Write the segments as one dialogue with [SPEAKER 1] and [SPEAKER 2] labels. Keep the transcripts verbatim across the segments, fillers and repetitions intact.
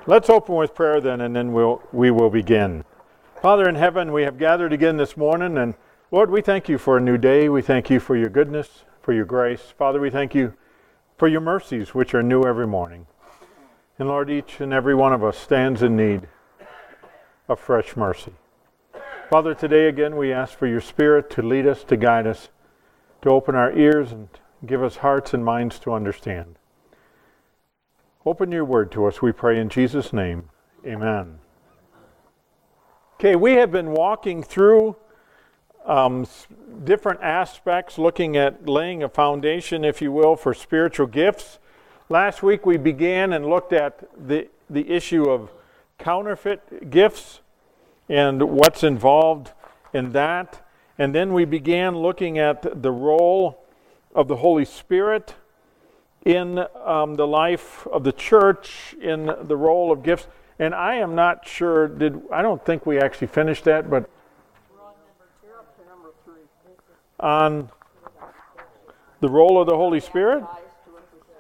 [SPEAKER 1] Let's open with prayer then, and then we'll, we will begin. Father in heaven, we have gathered again this morning, and Lord, we thank you for a new day. We thank you for your goodness, for your grace. Father, we thank you for your mercies, which are new every morning. And Lord, each and every one of us stands in need of fresh mercy. Father, today again we ask for your Spirit to lead us, to guide us, to open our ears and give us hearts and minds to understand. Open your word to us, we pray in Jesus' name. Amen. Okay, we have been walking through um, different aspects, looking at laying a foundation, if you will, for spiritual gifts. Last week we began and looked at the, the issue of counterfeit gifts and what's involved in that. And then we began looking at the role of the Holy Spirit in um, the life of the church, in the role of gifts. And I am not sure, did I don't think we actually finished that, but
[SPEAKER 2] We're on number two, up to number three.
[SPEAKER 1] on the role of the Holy Spirit?
[SPEAKER 2] Ties to it with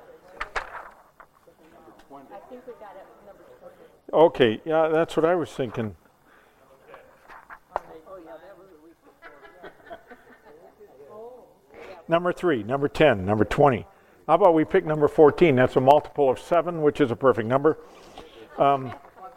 [SPEAKER 2] spirit. I think we got it number twenty.
[SPEAKER 1] Okay, yeah, that's what I was thinking.
[SPEAKER 2] Oh, yeah, that was a week before.
[SPEAKER 1] Number three, number ten, number twenty. How about we pick number fourteen? That's a multiple of seven, which is a perfect number. Um,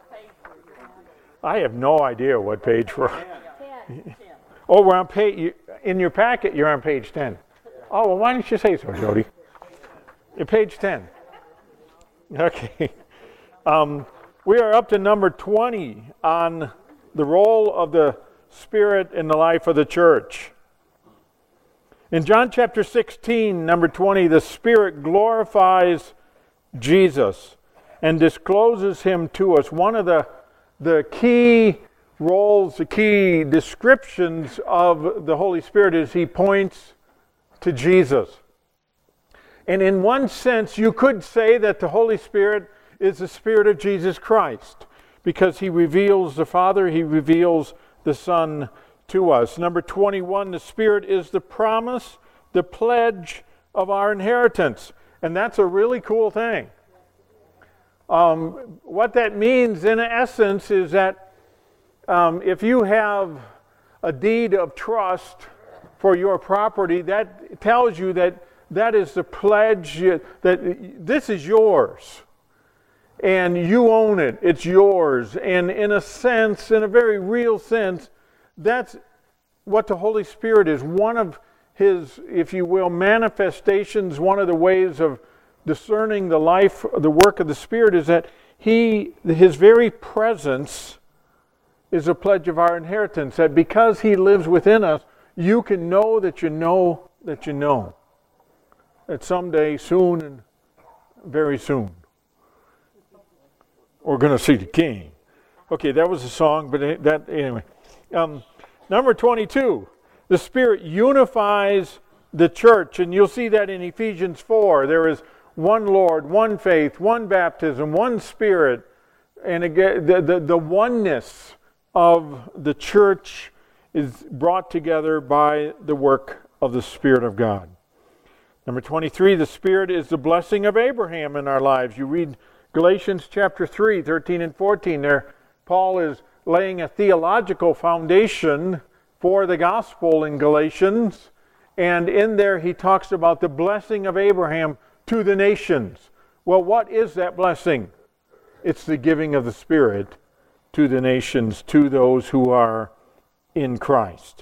[SPEAKER 1] I have no idea what page we're on.
[SPEAKER 2] Ten.
[SPEAKER 1] Oh, we're on page, in your packet, you're on page ten. Oh, well, why didn't you say so, Jody? You're page ten. Okay. Um, we are up to number twenty on the role of the Spirit in the life of the church. In John chapter sixteen, number twenty, the Spirit glorifies Jesus and discloses him to us. One of the, the key roles, the key descriptions of the Holy Spirit is he points to Jesus. And in one sense, you could say that the Holy Spirit is the Spirit of Jesus Christ, because he reveals the Father, he reveals the Son to us. Number twenty-one, the Spirit is the promise, the pledge of our inheritance. And that's a really cool thing. Um, what that means, in essence, is that um, if you have a deed of trust for your property, that tells you that that is the pledge, that this is yours. And you own it. It's yours. And in a sense, in a very real sense, that's what the Holy Spirit is. One of his, if you will, manifestations, one of the ways of discerning the life, the work of the Spirit is that he, his very presence is a pledge of our inheritance. That because he lives within us, you can know that you know that you know. That someday, soon, and very soon, we're going to see the King. Okay, that was a song, but that, anyway. Um, number twenty-two, the Spirit unifies the church, and you'll see that in Ephesians four. There is one Lord, one faith, one baptism, one Spirit, and again, the, the, the oneness of the church is brought together by the work of the Spirit of God. Number twenty-three, the Spirit is the blessing of Abraham in our lives. You read Galatians chapter three, thirteen and fourteen. There, Paul is laying a theological foundation for the gospel in Galatians. And in there he talks about the blessing of Abraham to the nations. Well, what is that blessing? It's the giving of the Spirit to the nations, to those who are in Christ.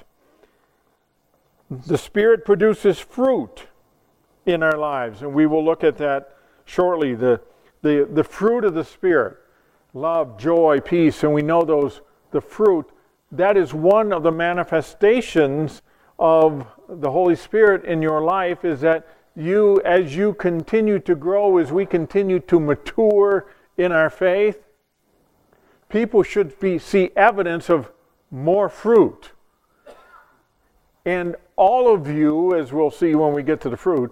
[SPEAKER 1] The Spirit produces fruit in our lives, and we will look at that shortly. The, the, the fruit of the Spirit. Love, joy, peace, and we know those, the fruit, that is one of the manifestations of the Holy Spirit in your life, is that you, as you continue to grow, as we continue to mature in our faith, people should be, see evidence of more fruit. And all of you, as we'll see when we get to the fruit,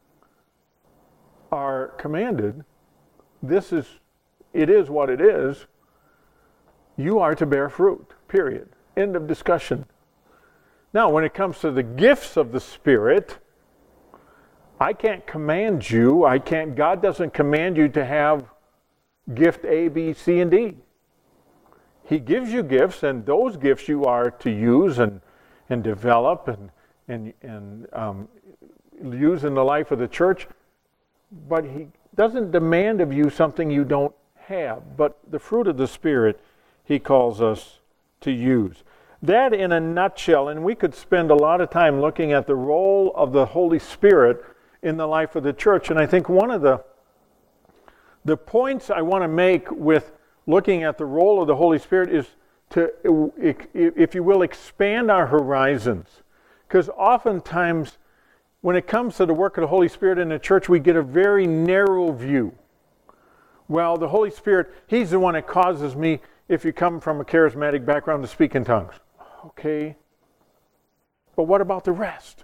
[SPEAKER 1] are commanded, this is it is what it is, you are to bear fruit, period. End of discussion. Now, when it comes to the gifts of the Spirit, I can't command you, I can't, God doesn't command you to have gift A, B, C, and D. He gives you gifts, and those gifts you are to use and, and develop and, and, and um, use in the life of the church. But he doesn't demand of you something you don't have. But the fruit of the Spirit, he calls us to use. That in a nutshell, and we could spend a lot of time looking at the role of the Holy Spirit in the life of the church. And I think one of the, the points I want to make with looking at the role of the Holy Spirit is to, if you will, expand our horizons. Because oftentimes, when it comes to the work of the Holy Spirit in the church, we get a very narrow view. Well, the Holy Spirit, he's the one that causes me, if you come from a charismatic background, to speak in tongues. Okay. But what about the rest?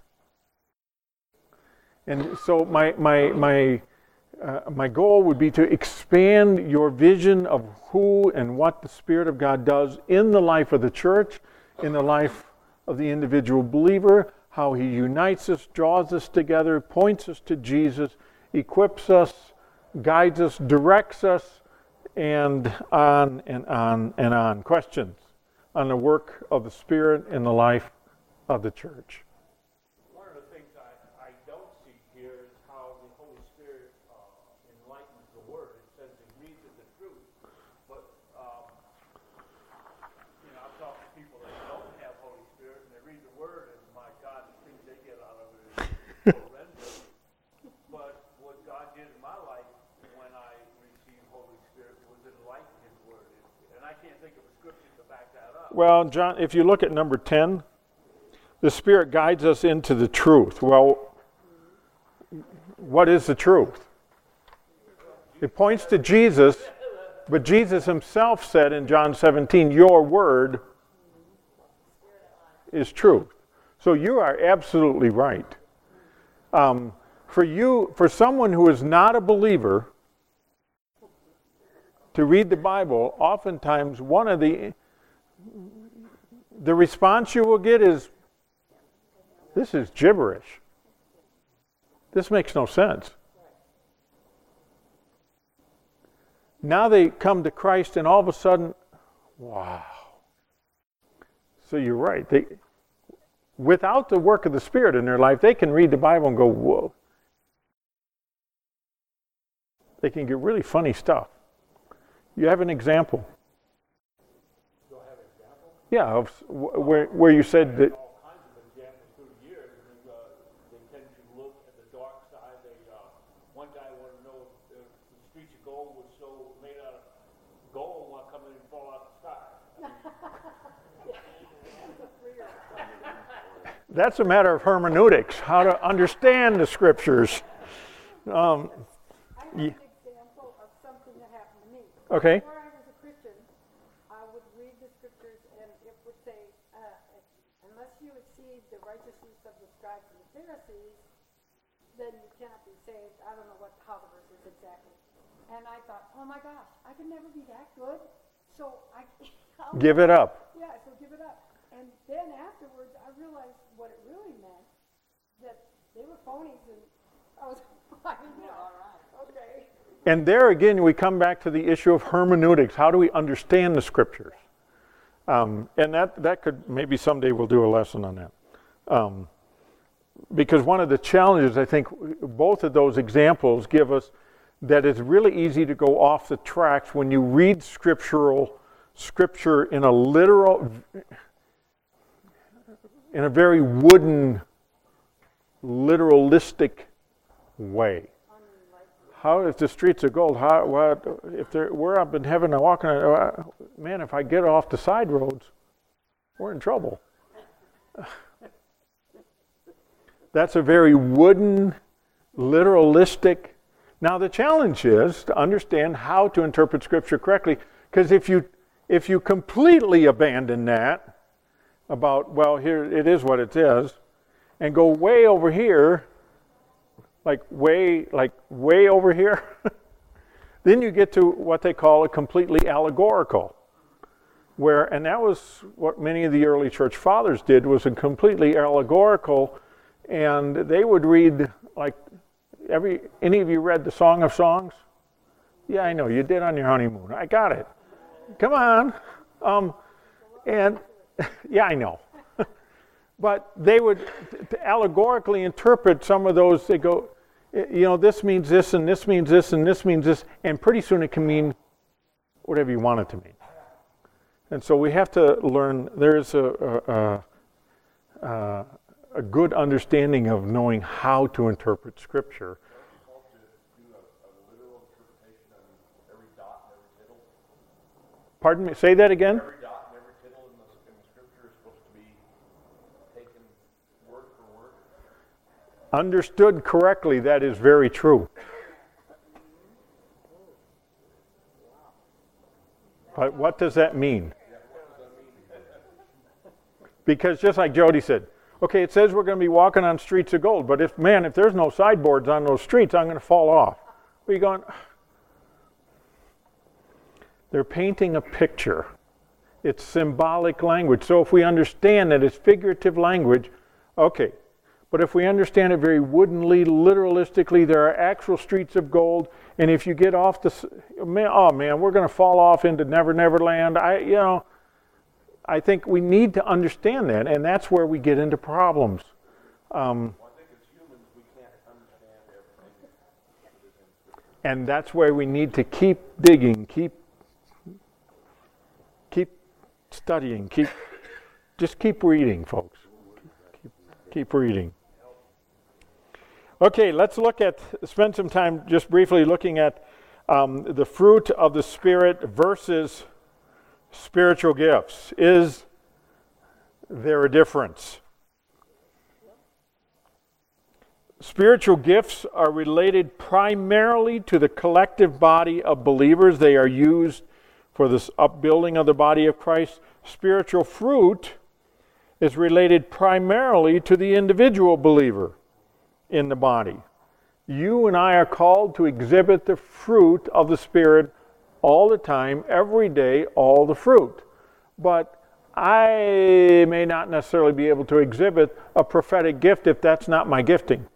[SPEAKER 1] And so my my my uh, my goal would be to expand your vision of who and what the Spirit of God does in the life of the church, in the life of the individual believer, how he unites us, draws us together, points us to Jesus, equips us, guides us, directs us, and on and on and on. Questions on the work of the Spirit in the life of the church?
[SPEAKER 3] One of the things I, I don't see here is how the Holy Spirit uh, enlightens the Word. It says it leads to the truth. But, um, you know, I've talked to people that don't have Holy Spirit, and they read the Word, and my God, the things they get out of it is horrendous. But what God did in my life when I received Holy Spirit was enlighten His Word. And I can't think of a scripture to back that up.
[SPEAKER 1] Well, John, if you look at number ten, the Spirit guides us into the truth. Well, what is the truth? It points to Jesus, but Jesus himself said in John seventeen, your word is truth. So you are absolutely right. Um, for you, for someone who is not a believer, to read the Bible, oftentimes one of the the response you will get is, this is gibberish. This makes no sense. Now they come to Christ and all of a sudden, wow. So you're right. They, without the work of the Spirit in their life, they can read the Bible and go, whoa. They can get really funny stuff. You have an example.
[SPEAKER 3] Do I have an example?
[SPEAKER 1] Yeah, of where, where you said that.
[SPEAKER 3] All kinds of examples through the years. And, uh, they tend to look at the dark side. They, uh, one guy wanted to know if the streets of gold was so made out of gold, why come in and fall out the sky?
[SPEAKER 1] That's a matter of hermeneutics, how to understand the scriptures. Um,
[SPEAKER 2] I have an example of something that happened to me.
[SPEAKER 1] okay.
[SPEAKER 2] Before I was a Christian, I would read the scriptures and it would say, uh, unless you exceed the righteousness of the scribes and the Pharisees, then you cannot be saved. I don't know what how the verse is exactly. And I thought, oh my gosh, I can never be that good. So I I'll,
[SPEAKER 1] Give it up.
[SPEAKER 2] Yeah, so give it up. And then afterwards, I realized what it really meant, that they were phonies, and I was like, yeah, all right, okay.
[SPEAKER 1] And there again, we come back to the issue of hermeneutics. How do we understand the scriptures? Um, and that, that could, maybe someday we'll do a lesson on that. Um, because one of the challenges, I think, both of those examples give us that it's really easy to go off the tracks when you read scriptural scripture in a literal, in a very wooden, literalistic way. How if the streets are gold? How what if they're, we're up in heaven and walking? Uh, man, if I get off the side roads, we're in trouble. That's a very wooden, literalistic. Now the challenge is to understand how to interpret Scripture correctly, because if you if you completely abandon that about, well, here it is what it is, and go way over here, like way like way over here, then you get to what they call a completely allegorical, where, and that was what many of the early church fathers did, was a completely allegorical, and they would read, like, every any of you read the Song of Songs? Yeah, I know, you did on your honeymoon. I got it. Come on. Um, and, yeah, I know. But they would t- allegorically interpret some of those. They go, you know, this means this, and this means this, and this means this, and pretty soon it can mean whatever you want it to mean. And so we have to learn, there's a, a, a, a good understanding of knowing how to interpret Scripture. Pardon me, say that again?
[SPEAKER 3] Every dot and every tittle in the, in the Scripture is supposed to be taken word for word.
[SPEAKER 1] Understood correctly, that is very true. But what does that mean? Because just like Jody said, okay, it says we're going to be walking on streets of gold, but if, man, if there's no sideboards on those streets, I'm going to fall off. Where are you going? They're painting a picture. It's symbolic language. So if we understand that it's figurative language, okay. But if we understand it very woodenly, literalistically, there are actual streets of gold, and if you get off the, man, oh man, we're going to fall off into Never Never Land. I, you know, I think we need to understand that, and that's where we get into problems. Um,
[SPEAKER 3] well, I think as humans, we can't understand everything.
[SPEAKER 1] And that's where we need to keep digging, keep keep studying, keep just keep reading, folks. Keep, keep reading. Okay, let's look at, spend some time just briefly looking at um, the fruit of the Spirit versus spiritual gifts. Is there a difference? Spiritual gifts are related primarily to the collective body of believers. They are used for this upbuilding of the body of Christ. Spiritual fruit is related primarily to the individual believer in the body. You and I are called to exhibit the fruit of the Spirit all the time, every day, all the fruit. But I may not necessarily be able to exhibit a prophetic gift if that's not my gifting.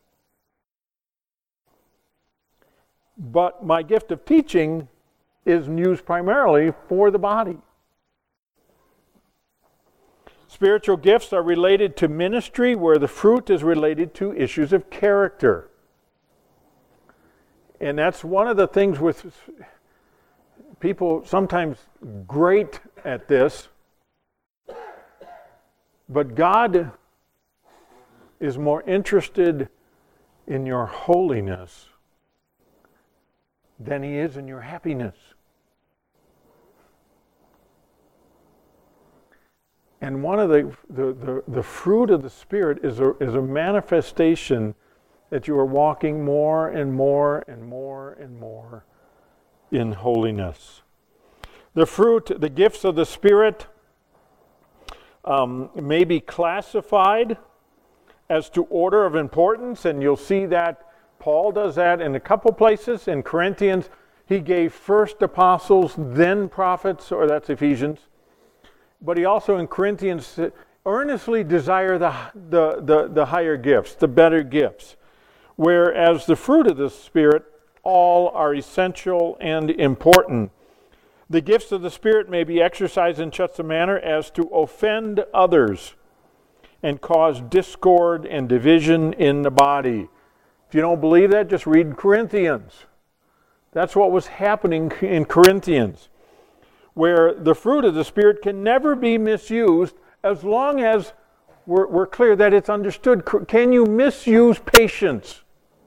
[SPEAKER 1] But my gift of teaching is used primarily for the body. Spiritual gifts are related to ministry, where the fruit is related to issues of character. And that's one of the things with people sometimes great at this. But God is more interested in your holiness than He is in your happiness. And one of the, the, the, the fruit of the Spirit is a, is a manifestation that you are walking more and more and more and more in holiness. The fruit, the gifts of the Spirit um, may be classified as to order of importance, and you'll see that Paul does that in a couple places. In Corinthians, he gave first apostles, then prophets, or that's Ephesians. But he also in Corinthians earnestly desire the, the, the, the higher gifts, the better gifts. Whereas the fruit of the Spirit, all are essential and important. The gifts of the Spirit may be exercised in such a manner as to offend others and cause discord and division in the body. If you don't believe that, just read Corinthians. That's what was happening in Corinthians, where the fruit of the Spirit can never be misused as long as we're, we're clear that it's understood. Can you misuse patience?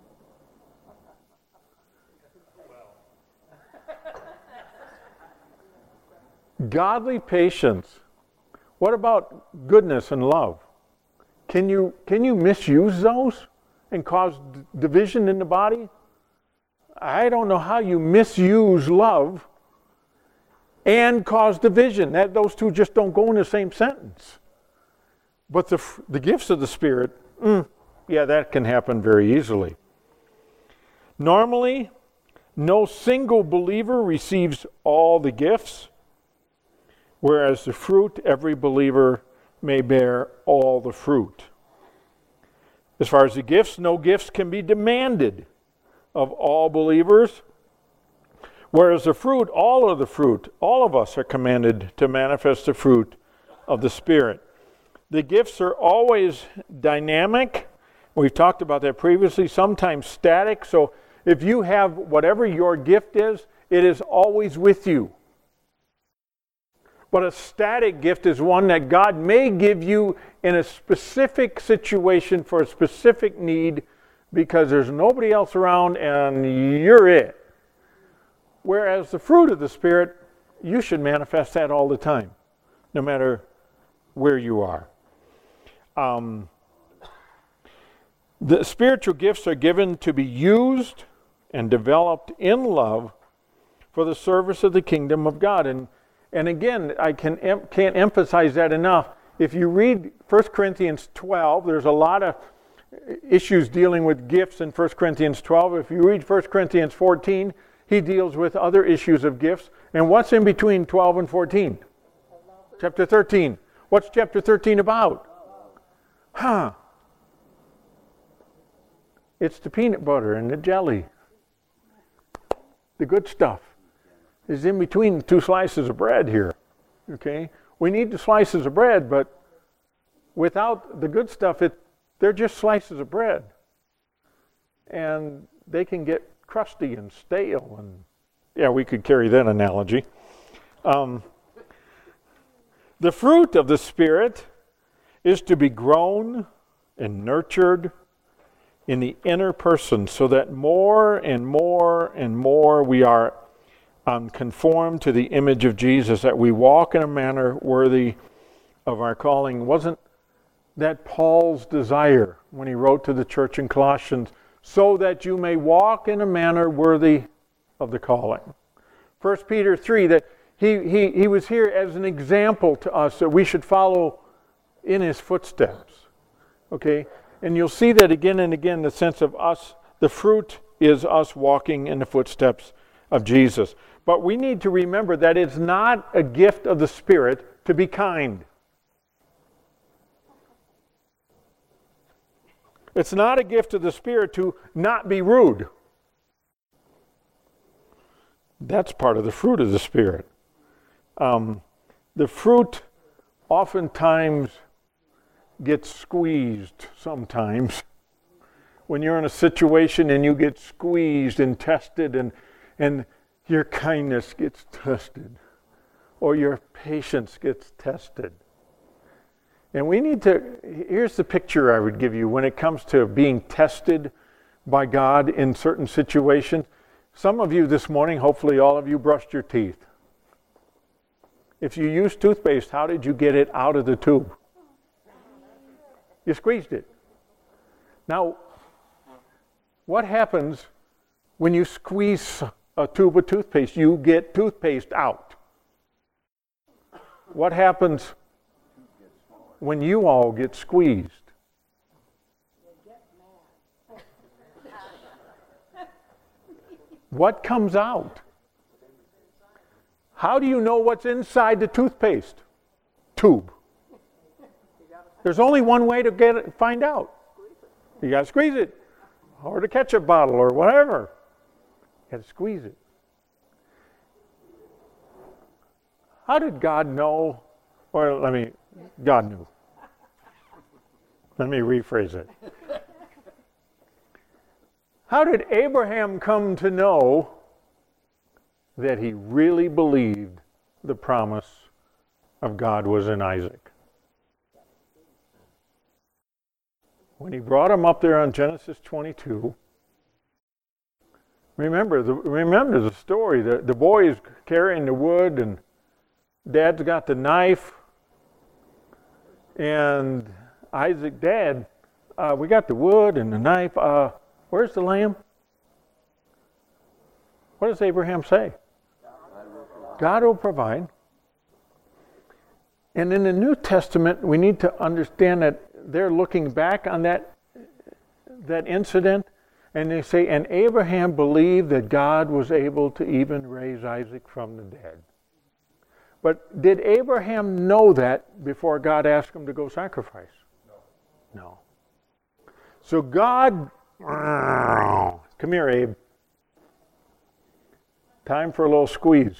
[SPEAKER 1] Godly patience. What about goodness and love? Can you, can you misuse those and cause d- division in the body? I don't know how you misuse love and cause division. That, those two just don't go in the same sentence. But the, the gifts of the Spirit, mm, yeah, that can happen very easily. Normally, no single believer receives all the gifts, whereas the fruit, every believer may bear all the fruit. As far as the gifts, no gifts can be demanded of all believers. Whereas the fruit, all of the fruit, all of us are commanded to manifest the fruit of the Spirit. The gifts are always dynamic. We've talked about that previously, sometimes static. So if you have whatever your gift is, it is always with you. But a static gift is one that God may give you in a specific situation for a specific need because there's nobody else around and you're it. Whereas the fruit of the Spirit, you should manifest that all the time, no matter where you are. Um, the spiritual gifts are given to be used and developed in love for the service of the kingdom of God. And and again, I can em- can't emphasize that enough. If you read First Corinthians twelve, there's a lot of issues dealing with gifts in First Corinthians twelve. If you read First Corinthians fourteen, he deals with other issues of gifts. And what's in between twelve and fourteen? Chapter thirteen. What's chapter thirteen about? Huh. It's the peanut butter and the jelly. The good stuff is in between two slices of bread here. Okay? We need the slices of bread, but without the good stuff, it they're just slices of bread. And they can get crusty and stale. And yeah, we could carry that analogy. Um, the fruit of the Spirit is to be grown and nurtured in the inner person so that more and more and more we are um, conformed to the image of Jesus, that we walk in a manner worthy of our calling. Wasn't that Paul's desire when he wrote to the church in Colossians, so that you may walk in a manner worthy of the calling? First Peter three, that he, he, he was here as an example to us that we should follow in his footsteps. Okay? And you'll see that again and again, the sense of us, the fruit is us walking in the footsteps of Jesus. But we need to remember that it's not a gift of the Spirit to be kind. It's not a gift of the Spirit to not be rude. That's part of the fruit of the Spirit. Um, the fruit oftentimes gets squeezed sometimes. When you're in a situation and you get squeezed and tested, and, and your kindness gets tested, or your patience gets tested. And we need to, here's the picture I would give you when it comes to being tested by God in certain situations. Some of you this morning, hopefully all of you, brushed your teeth. If you use toothpaste, how did you get it out of the tube? You squeezed it. Now, what happens when you squeeze a tube of toothpaste? You get toothpaste out. What happens when you all get squeezed? What comes out? How do you know what's inside the toothpaste tube? There's only one way to get it, find out. You got to squeeze it, or the ketchup bottle, or whatever. You got to squeeze it. How did God know? Or let me, God knew. Let me rephrase it. How did Abraham come to know that he really believed the promise of God was in Isaac? When he brought him up there on Genesis twenty-two, remember the, remember the story. The, the boy is carrying the wood, and Dad's got the knife, and Isaac, Dad, uh, we got the wood and the knife. Uh, where's the lamb? What does Abraham say? God will provide. And in the New Testament, we need to understand that they're looking back on that, that incident, and they say, and Abraham believed that God was able to even raise Isaac from the dead. But did Abraham know that before God asked him to go sacrifice? No. No. So God, come here, Abe. Time for a little squeeze.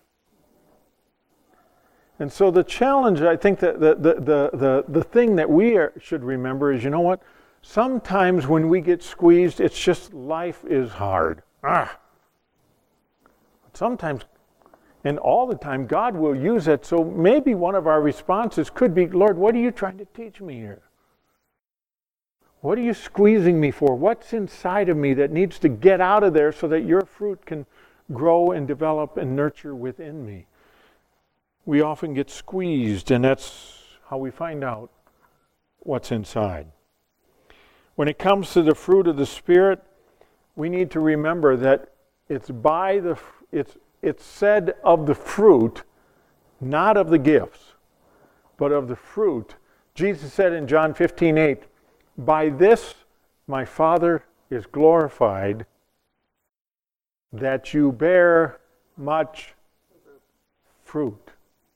[SPEAKER 1] And so the challenge, I think that the, the, the, the, the thing that we are, should remember is, you know what? Sometimes when we get squeezed, it's just life is hard. Ah. Sometimes, and all the time, God will use it. So maybe one of our responses could be, Lord, what are you trying to teach me here? What are you squeezing me for? What's inside of me that needs to get out of there so that your fruit can grow and develop and nurture within me? We often get squeezed, and that's how we find out what's inside. When it comes to the fruit of the Spirit, we need to remember that it's by the it's it's said of the fruit, not of the gifts, but of the fruit. Jesus said in John fifteen eight, by this my Father is glorified, that you bear much fruit.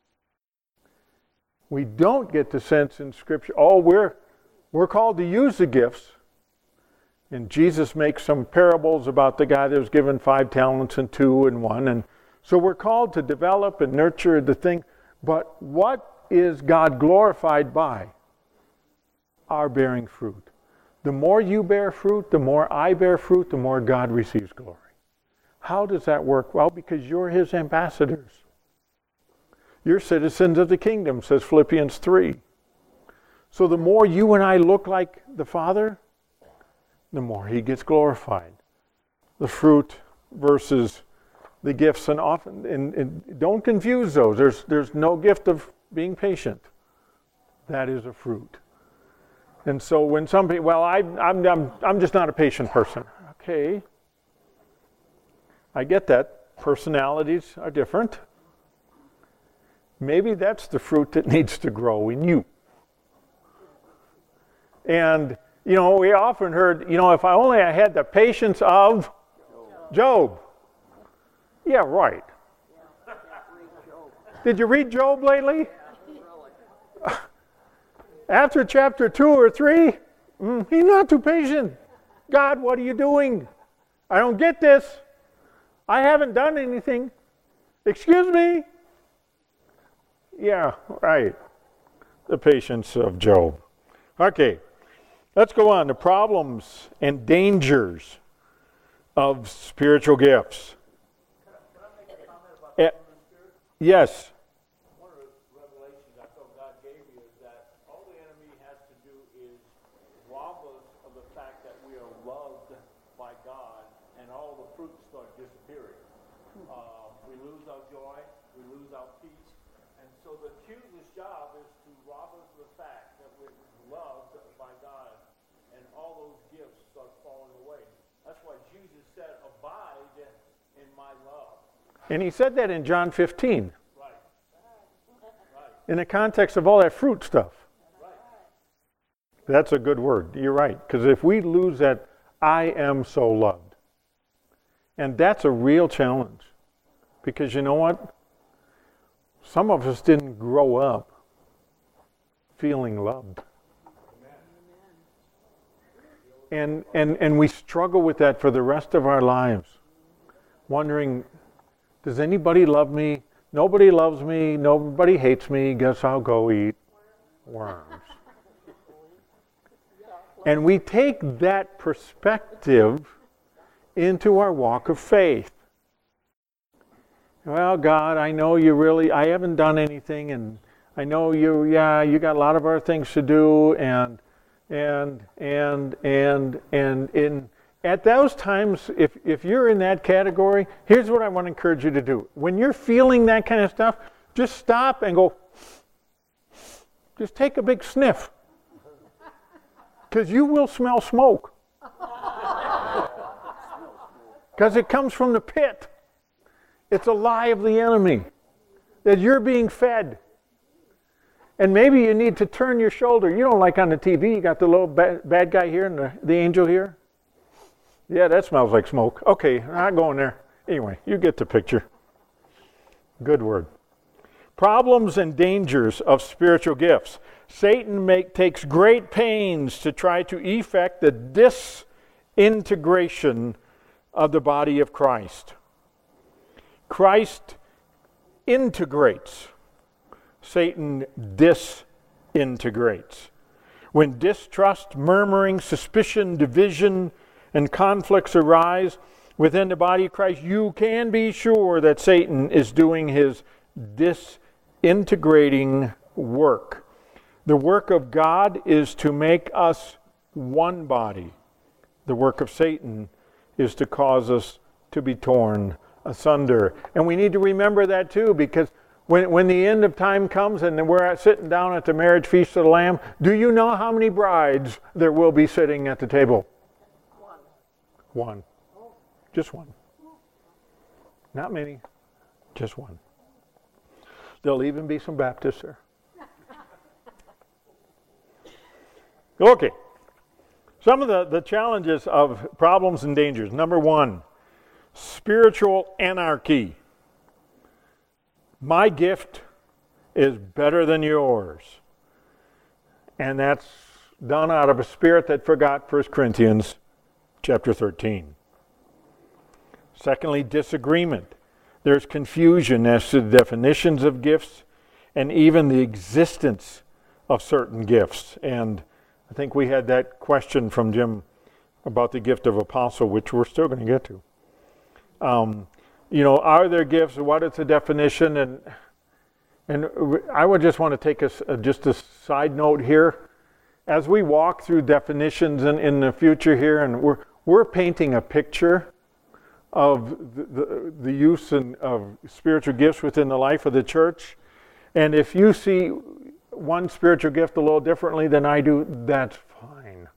[SPEAKER 1] We don't get the sense in Scripture, oh, we're, we're called to use the gifts. And Jesus makes some parables about the guy that was given five talents and two and one. And so we're called to develop and nurture the thing. But what is God glorified by? Our bearing fruit. The more you bear fruit, the more I bear fruit, the more God receives glory. How does that work? Well, because you're His ambassadors. You're citizens of the kingdom, says Philippians three. So the more you and I look like the Father, the more He gets glorified. The fruit versus the gifts, and often, and, and don't confuse those. There's there's no gift of being patient. That is a fruit. And so when some people, well, I, I'm I'm I'm just not a patient person. Okay, I get that. Personalities are different. Maybe that's the fruit that needs to grow in you. And you know, we often heard, you know, if I only I had the patience of Job. Yeah, right. Did you read Job lately? After chapter two or three, mm, he's not too patient. God, what are you doing? I don't get this. I haven't done anything. Excuse me? Yeah, right. The patience of Job. Okay. Let's go on. The problems and dangers of spiritual gifts.
[SPEAKER 3] Can I make a comment about the
[SPEAKER 1] Uh,
[SPEAKER 3] Holy Spirit?
[SPEAKER 1] yes.
[SPEAKER 3] One of the revelations I felt God gave me is that all the enemy has to do is rob us of the fact that we are loved by God, and all the fruits start disappearing. Uh, we lose our joy, we lose our peace, and so the accuser's job is to rob us of the fact that we're loved by God, and all those gifts start falling away. That's why Jesus said, abide in my love.
[SPEAKER 1] And he said that in John fifteen.
[SPEAKER 3] Right. Right.
[SPEAKER 1] In the context of all that fruit stuff.
[SPEAKER 3] Right.
[SPEAKER 1] That's a good word. You're right. Because if we lose that, I am so loved. And that's a real challenge. Because you know what? Some of us didn't grow up feeling loved. And, and, and we struggle with that for the rest of our lives. Wondering, does anybody love me? Nobody loves me. Nobody hates me. Guess I'll go eat worms. And we take that perspective into our walk of faith. Well, God, I know you really, I haven't done anything, and I know you, yeah, you got a lot of other things to do, and And, and, and, and in, at those times, if, if you're in that category, here's what I want to encourage you to do. When you're feeling that kind of stuff, just stop and go, just take a big sniff. Because you will smell smoke. Because it comes from the pit. It's a lie of the enemy that you're being fed. And maybe you need to turn your shoulder. You don't like on the T V, you got the little bad, bad guy here and the, the angel here. Yeah, that smells like smoke. Okay, I'm not going there. Anyway, you get the picture. Good word. Problems and dangers of spiritual gifts. Satan make, takes great pains to try to effect the disintegration of the body of Christ. Christ integrates. Satan disintegrates. When distrust, murmuring, suspicion, division, and conflicts arise within the body of Christ, you can be sure that Satan is doing his disintegrating work. The work of God is to make us one body. The work of Satan is to cause us to be torn asunder. And we need to remember that too, because when, when the end of time comes and we're at, sitting down at the marriage feast of the Lamb, do you know how many brides there will be sitting at the table?
[SPEAKER 2] One.
[SPEAKER 1] One. Just one. Not many. Just one. There'll even be some Baptists there. Okay. Some of the, the challenges of problems and dangers. Number one, spiritual anarchy. My gift is better than yours. And that's done out of a spirit that forgot First Corinthians chapter thirteen. Secondly, disagreement. There's confusion as to the definitions of gifts and even the existence of certain gifts. And I think we had that question from Jim about the gift of apostle, which we're still going to get to. Um, you know, are there gifts? What is the definition? And and I would just want to take a, just a side note here. As we walk through definitions in, in the future here, and we're we're painting a picture of the, the, the use in, of spiritual gifts within the life of the church. And if you see one spiritual gift a little differently than I do, that's fine.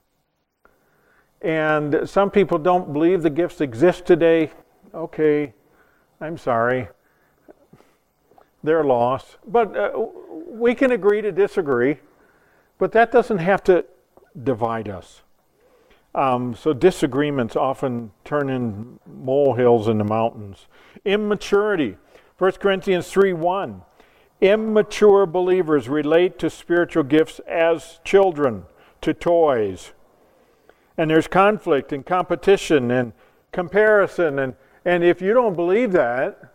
[SPEAKER 1] And some people don't believe the gifts exist today. Okay, I'm sorry. They're lost. But uh, we can agree to disagree. But that doesn't have to divide us. Um, so disagreements often turn in molehills in the mountains. Immaturity. First Corinthians three one. Immature believers relate to spiritual gifts as children, to toys. And there's conflict and competition and comparison. And, and if you don't believe that,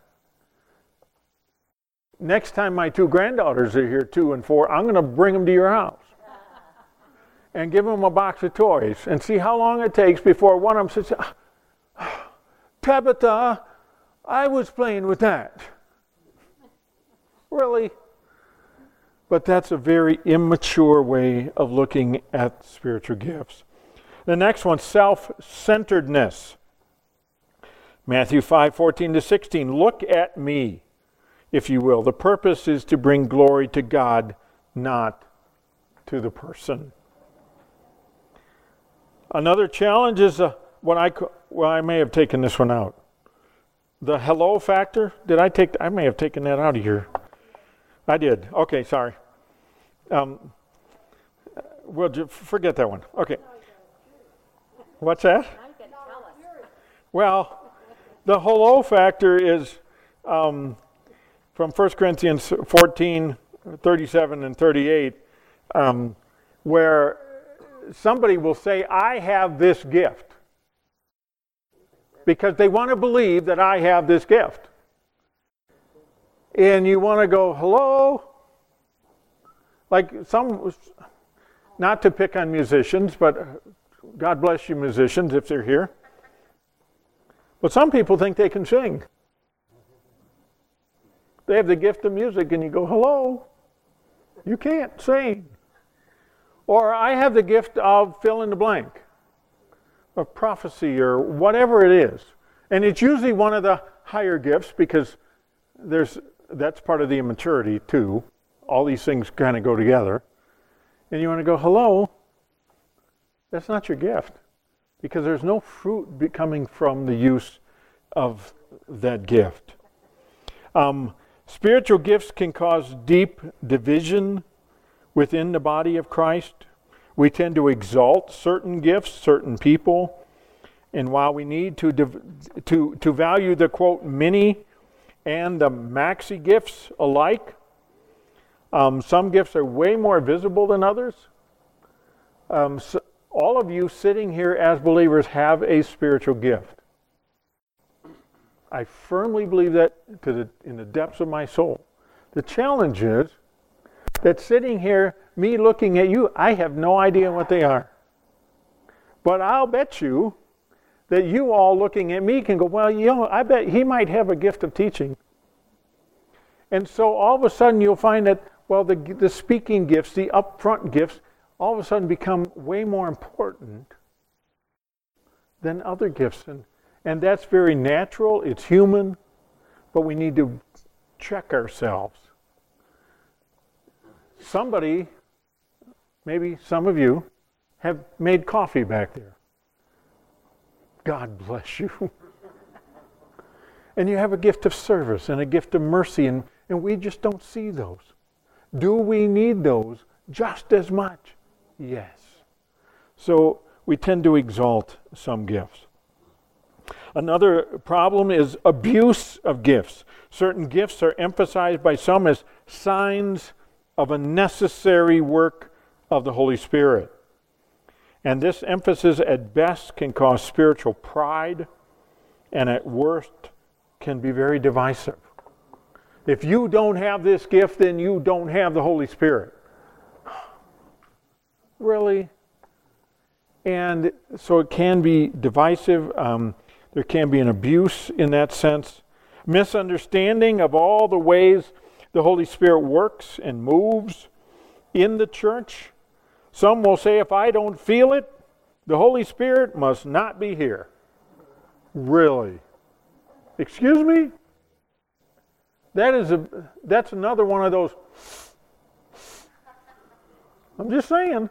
[SPEAKER 1] next time my two granddaughters are here, two and four, I'm going to bring them to your house and give them a box of toys and see how long it takes before one of them says, Tabitha, I was playing with that. Really? But that's a very immature way of looking at spiritual gifts. The next one, self-centeredness. Matthew five fourteen to sixteen. Look at me, if you will. The purpose is to bring glory to God, not to the person. Another challenge is uh, what I well, I may have taken this one out. The hello factor. Did I take? I may have taken that out of here. I did. Okay, sorry. Um, well, forget that one. Okay. What's that? Well, the hello factor is um, from First Corinthians fourteen, thirty-seven and thirty-eight, um, where somebody will say, I have this gift. Because they want to believe that I have this gift. And you want to go, hello? Like some, not to pick on musicians, but God bless you musicians if they're here. But some people think they can sing. They have the gift of music and you go, hello? You can't sing. Or I have the gift of fill in the blank, of prophecy or whatever it is. And it's usually one of the higher gifts because there's that's part of the immaturity too. All these things kind of go together. And you want to go, hello? That's not your gift. Because there's no fruit coming from the use of that gift. Um, spiritual gifts can cause deep division within the body of Christ. We tend to exalt certain gifts, certain people. And while we need to, to, to value the, quote, mini and the maxi gifts alike, um, some gifts are way more visible than others. Um, so all of you sitting here as believers have a spiritual gift. I firmly believe that to the, in the depths of my soul. The challenge is that sitting here, me looking at you, I have no idea what they are. But I'll bet you that you all looking at me can go, well, you know, I bet he might have a gift of teaching. And so all of a sudden you'll find that, well, the, the speaking gifts, the upfront gifts, all of a sudden become way more important than other gifts. And, and that's very natural, it's human, but we need to check ourselves. Somebody, maybe some of you, have made coffee back there. God bless you. And you have a gift of service and a gift of mercy, and, and we just don't see those. Do we need those just as much? Yes. So we tend to exalt some gifts. Another problem is abuse of gifts. Certain gifts are emphasized by some as signs of a necessary work of the Holy Spirit. And this emphasis at best can cause spiritual pride, and at worst can be very divisive. If you don't have this gift, then you don't have the Holy Spirit. Really? And so it can be divisive. Um, there can be an abuse in that sense. Misunderstanding of all the ways the Holy Spirit works and moves in the church. Some will say, if I don't feel it, the Holy Spirit must not be here. Really? Excuse me? That is a, that's another one of those, I'm just saying.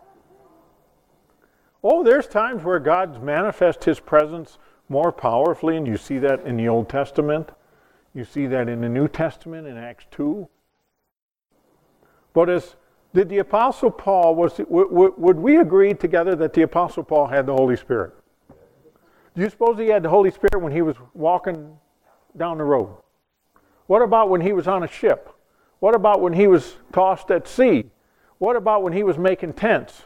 [SPEAKER 1] Oh, there's times where God manifests His presence more powerfully, and you see that in the Old Testament. You see that in the New Testament in Acts two. But as did the Apostle Paul, was would we agree together that the Apostle Paul had the Holy Spirit? Do you suppose he had the Holy Spirit when he was walking down the road? What about when he was on a ship? What about when he was tossed at sea? What about when he was making tents?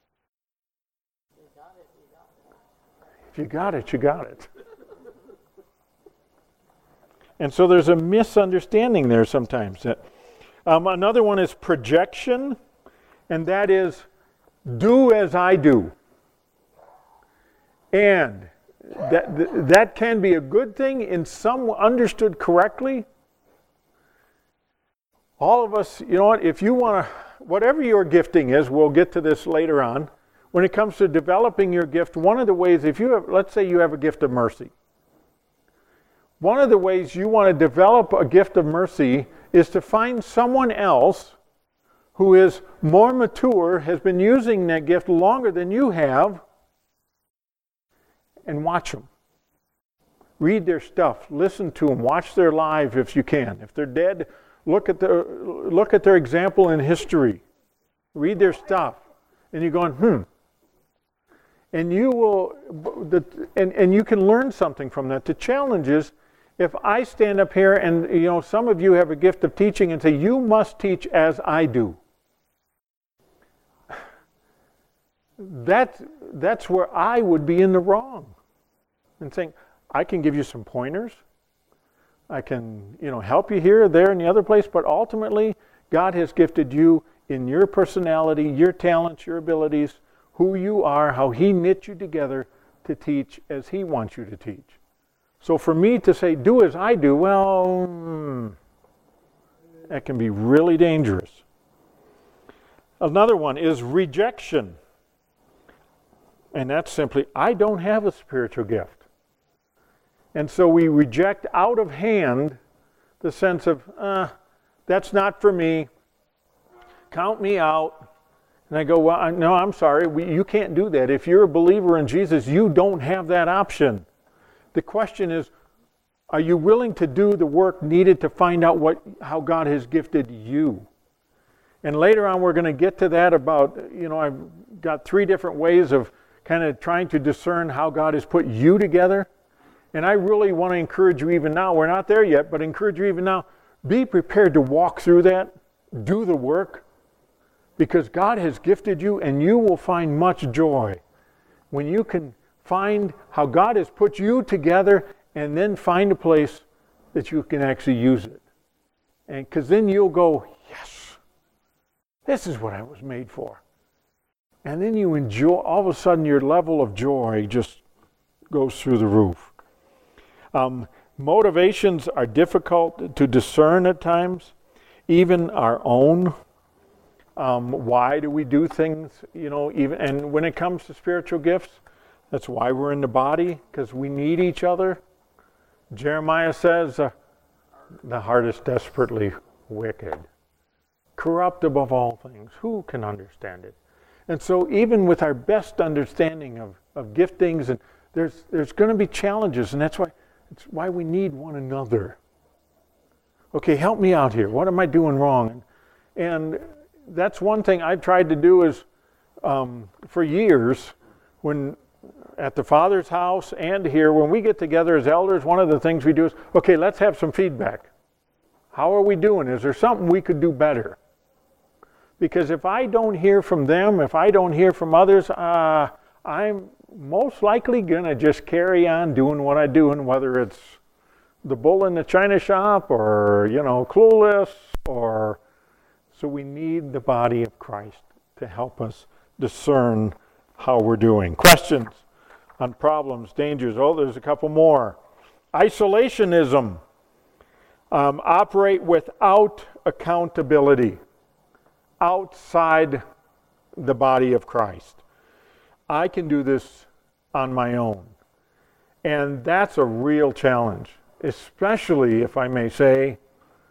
[SPEAKER 1] If you got it, you got it. And so there's a misunderstanding there sometimes. Um, another one is projection, and that is do as I do. And that, that can be a good thing in some understood correctly. All of us, you know what, if you want to, whatever your gifting is, we'll get to this later on. When it comes to developing your gift, one of the ways, if you have, let's say you have a gift of mercy. One of the ways you want to develop a gift of mercy is to find someone else who is more mature, has been using that gift longer than you have, and watch them. Read their stuff, listen to them, watch their lives if you can. If they're dead, look at their, look at their example in history. Read their stuff. And you're going, hmm. And you will, and, and you can learn something from that. The challenge is, if I stand up here and, you know, some of you have a gift of teaching and say, you must teach as I do. That, that's where I would be in the wrong. And saying, I can give you some pointers. I can, you know, help you here, there, and the other place. But ultimately, God has gifted you in your personality, your talents, your abilities, who you are, how He knit you together to teach as He wants you to teach. So for me to say, do as I do, well, hmm, that can be really dangerous. Another one is rejection. And that's simply, I don't have a spiritual gift. And so we reject out of hand the sense of, uh, that's not for me. Count me out. And I go, well, I, no, I'm sorry. We, you can't do that. If you're a believer in Jesus, you don't have that option. The question is, are you willing to do the work needed to find out what how God has gifted you? And later on, we're going to get to that about, you know, I've got three different ways of kind of trying to discern how God has put you together. And I really want to encourage you even now, we're not there yet, but encourage you even now, be prepared to walk through that, do the work, because God has gifted you, and you will find much joy when you can find how God has put you together and then find a place that you can actually use it. And because then you'll go, yes, this is what I was made for. And then you enjoy, all of a sudden your level of joy just goes through the roof. Um, motivations are difficult to discern at times, even our own. Um, why do we do things, you know, even, and when it comes to spiritual gifts, that's why we're in the body, because we need each other. Jeremiah says, uh, the heart is desperately wicked, corrupt above all things. Who can understand it? And so even with our best understanding of, of giftings, and there's there's going to be challenges, and that's why it's why we need one another. Okay, help me out here. What am I doing wrong? And, and that's one thing I've tried to do is, um, for years, when at the Father's house and here, when we get together as elders, one of the things we do is, okay, let's have some feedback. How are we doing? Is there something we could do better? Because if I don't hear from them, if I don't hear from others, uh, I'm most likely going to just carry on doing what I'm doing, whether it's the bull in the china shop or, you know, clueless or... So we need the body of Christ to help us discern how we're doing. Questions on problems, dangers. Oh, there's a couple more. Isolationism. Um, operate without accountability. Outside the body of Christ. I can do this on my own. And that's a real challenge, especially, if I may say,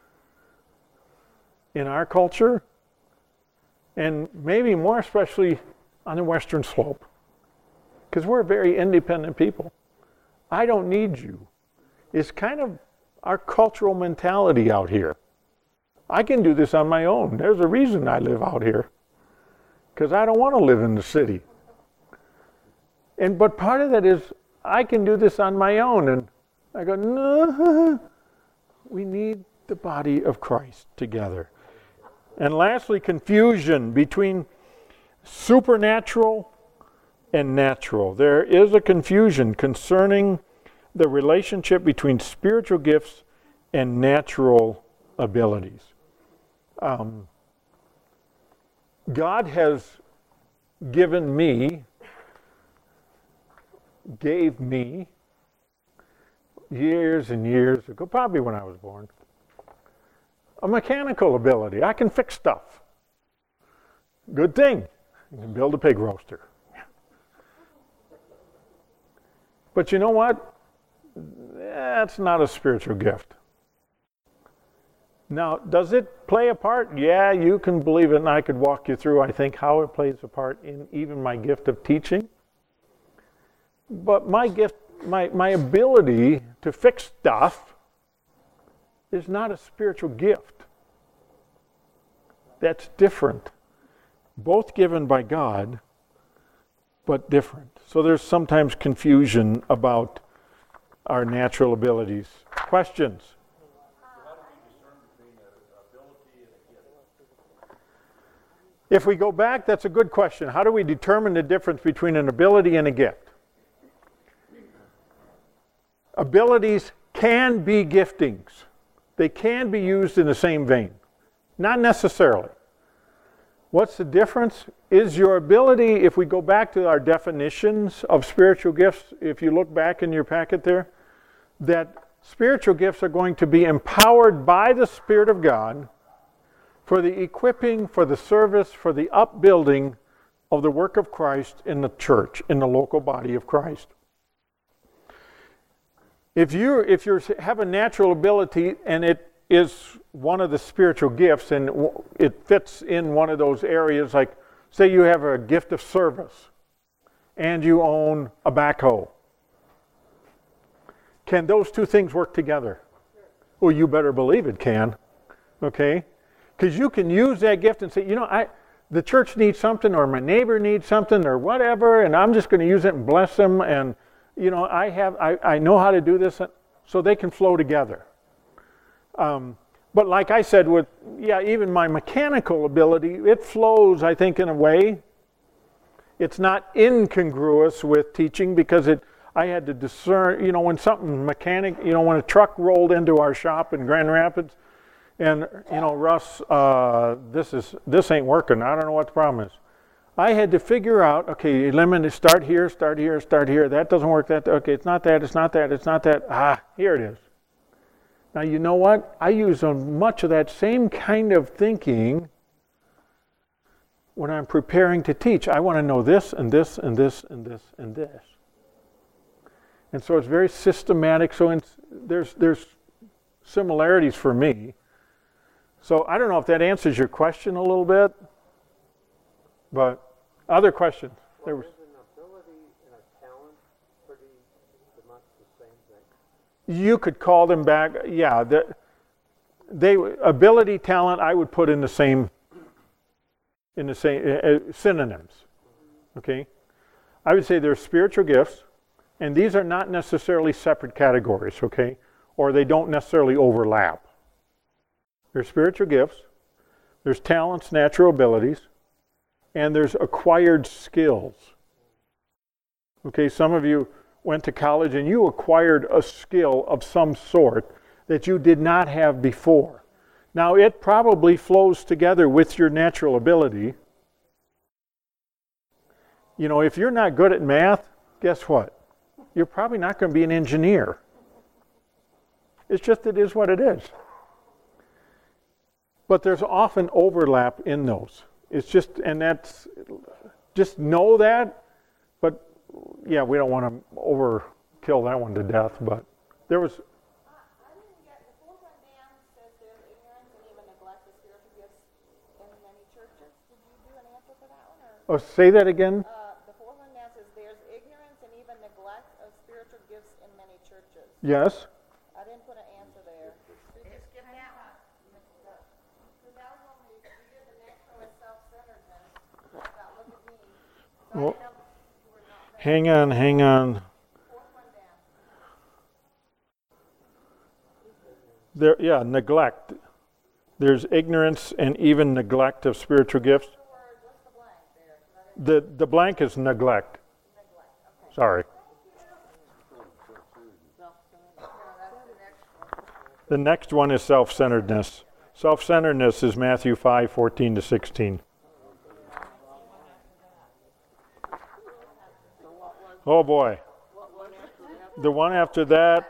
[SPEAKER 1] in our culture, and maybe more especially on the Western Slope, because we're a very independent people. I don't need you. It's kind of our cultural mentality out here. I can do this on my own. There's a reason I live out here, because I don't want to live in the city. And but part of that is I can do this on my own, and I go, no, we need the body of Christ together. And lastly, confusion between supernatural and natural. There is a confusion concerning the relationship between spiritual gifts and natural abilities. Um, God has given me, gave me, years and years ago, probably when I was born, a mechanical ability. I can fix stuff. Good thing. You can build a pig roaster. But you know what? That's not a spiritual gift. Now, does it play a part? Yeah, you can believe it, and I could walk you through, I think, how it plays a part in even my gift of teaching. But my gift, my, my ability to fix stuff is not a spiritual gift. That's different. Both given by God, but different. So there's sometimes confusion about our natural abilities. Questions? If we go back, that's a good question. How do we determine the difference between an ability and a gift? Abilities can be giftings. They can be used in the same vein. Not necessarily. What's the difference? Is your ability, if we go back to our definitions of spiritual gifts, if you look back in your packet there, that spiritual gifts are going to be empowered by the Spirit of God for the equipping, for the service, for the upbuilding of the work of Christ in the church, in the local body of Christ. If you if you have a natural ability and it is one of the spiritual gifts and it fits in one of those areas, like say you have a gift of service and you own a backhoe, can those two things work together? Well, you better believe it can, okay? Because you can use that gift and say, you know, I the church needs something, or my neighbor needs something, or whatever, and I'm just going to use it and bless them, and you know, I have, I, I know how to do this, so they can flow together. Um, but like I said, with, yeah, even my mechanical ability, it flows, I think, in a way. It's not incongruous with teaching, because it, I had to discern, you know, when something mechanic, you know, when a truck rolled into our shop in Grand Rapids, and, you know, Russ, uh, this is, this ain't working. I don't know what the problem is. I had to figure out, okay, eliminate, start here, start here, start here. That doesn't work. That, okay, it's not that, it's not that, it's not that. Ah, here it is. Now, you know what? I use much of that same kind of thinking when I'm preparing to teach. I want to know this and this and this and this and this. And so it's very systematic. So it's, there's, there's similarities for me. So I don't know if that answers your question a little bit, but other questions?
[SPEAKER 4] Well,
[SPEAKER 1] there was
[SPEAKER 4] is an ability and a talent pretty much the same thing?
[SPEAKER 1] You could call them back, yeah. The, they ability, talent, I would put in the same, in the same uh, uh, synonyms. Okay, I would say they're spiritual gifts, and these are not necessarily separate categories. Okay, or they don't necessarily overlap. There's spiritual gifts, there's talents, natural abilities, and there's acquired skills. Okay, some of you went to college and you acquired a skill of some sort that you did not have before. Now, it probably flows together with your natural ability. You know, if you're not good at math, guess what? You're probably not going to be an engineer. It's just, it is what it is. But there's often overlap in those. It's just, and that's, just know that, but yeah, we don't want to overkill that one to death, but there was,
[SPEAKER 5] Uh, I didn't get, the fourth one down says there's ignorance and even neglect of spiritual gifts in many churches. Did you do an answer for that one? Or?
[SPEAKER 1] oh, say that again?
[SPEAKER 5] Uh, the fourth one down says there's ignorance and even neglect of spiritual gifts in many churches.
[SPEAKER 1] Yes?
[SPEAKER 5] I didn't put an answer there. Did you skip that one? Because that was when we, we did the next one with self-centeredness. About look at me. So
[SPEAKER 1] Well,
[SPEAKER 5] I didn't know if you were not there.
[SPEAKER 1] hang on, hang on.
[SPEAKER 5] Fourth one down.
[SPEAKER 1] There, yeah, neglect. There's ignorance and even neglect of spiritual gifts.
[SPEAKER 5] The word, what's the blank there? 'Cause I didn't
[SPEAKER 1] The, the blank is neglect.
[SPEAKER 5] neglect. Okay.
[SPEAKER 1] Sorry.
[SPEAKER 5] No, that's the next one.
[SPEAKER 1] The next one is self-centeredness. Self-centeredness is Matthew five, fourteen to sixteen. Oh boy. The one after that,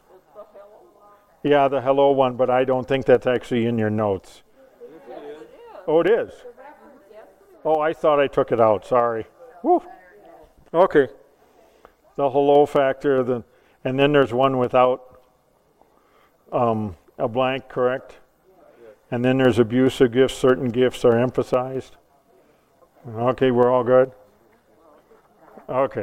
[SPEAKER 1] yeah, the hello one, but I don't think that's actually in your notes. Oh, it is? Oh, I thought I took it out, sorry. Woo. Okay. The hello factor, the, and then there's one without um, a blank, correct? And then there's abusive gifts, certain gifts are emphasized. Okay, we're all good? Okay.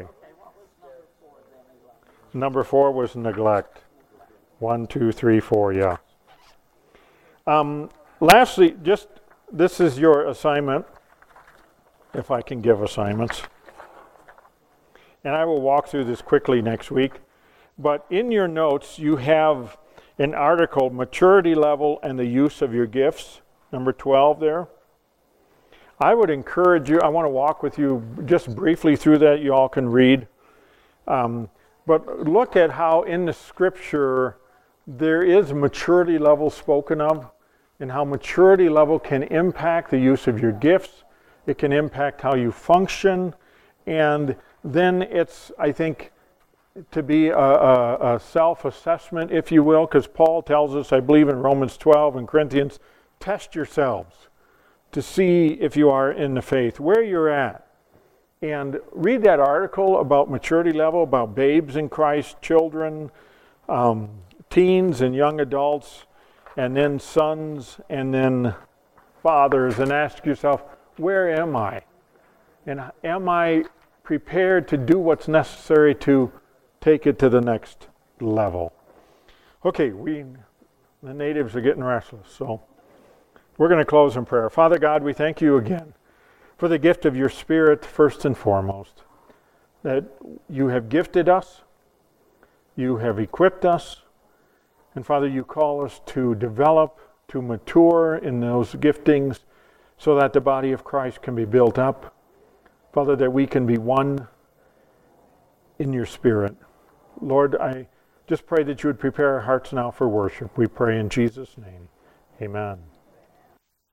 [SPEAKER 1] Number four was neglect. One, two, three, four, yeah. Um, lastly, just this is your assignment, if I can give assignments. And I will walk through this quickly next week. But in your notes, you have an article, Maturity Level and the Use of Your Gifts, number twelve there. I would encourage you, I want to walk with you just briefly through that. You all can read. Um, but look at how in the scripture there is maturity level spoken of, and how maturity level can impact the use of your gifts. It can impact how you function. And then it's, I think, to be a, a, a self-assessment, if you will, because Paul tells us, I believe in Romans twelve and Corinthians, test yourselves to see if you are in the faith, where you're at. And read that article about maturity level, about babes in Christ, children, um, teens and young adults, and then sons, and then fathers, and ask yourself, where am I? And am I prepared to do what's necessary to take it to the next level? Okay, we, the natives are getting restless, so we're going to close in prayer. Father God, we thank you again for the gift of your Spirit, first and foremost, that you have gifted us, you have equipped us, and Father, you call us to develop, to mature in those giftings so that the body of Christ can be built up. Father, that we can be one in your Spirit. Lord, I just pray that you would prepare our hearts now for worship. We pray in Jesus' name. Amen.